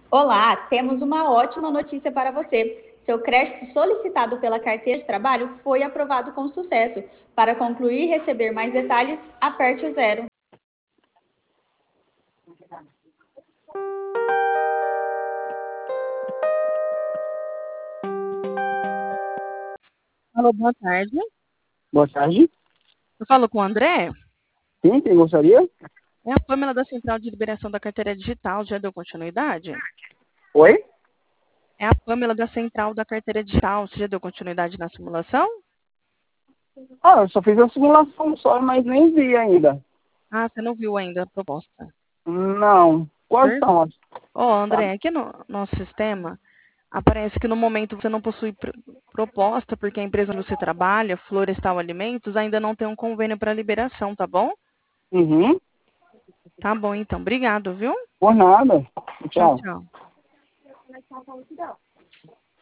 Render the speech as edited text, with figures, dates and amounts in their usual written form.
Olá, temos uma ótima notícia para você. Seu crédito solicitado pela carteira de trabalho foi aprovado com sucesso. Para concluir e receber mais detalhes, aperte o zero. Alô, boa tarde. Boa tarde. Eu falo com o André. Sim, quem gostaria? É a Pâmela da Central de Liberação da Carteira Digital. Já deu continuidade? Oi? É a Pâmela da Central da Carteira Digital. Você já deu continuidade na simulação? Ah, eu só fiz a simulação só, mas nem vi ainda. Ah, você não viu ainda a proposta. Não. Quais Certo? são as... Ó, Tá. André, aqui no nosso sistema, aparece que no momento você não possui proposta, porque a empresa onde você trabalha, Florestal Alimentos, ainda não tem um convênio para liberação, tá bom? Uhum. Tá bom, então. Obrigado, viu? Por nada. Tchau, Tchau. tchau.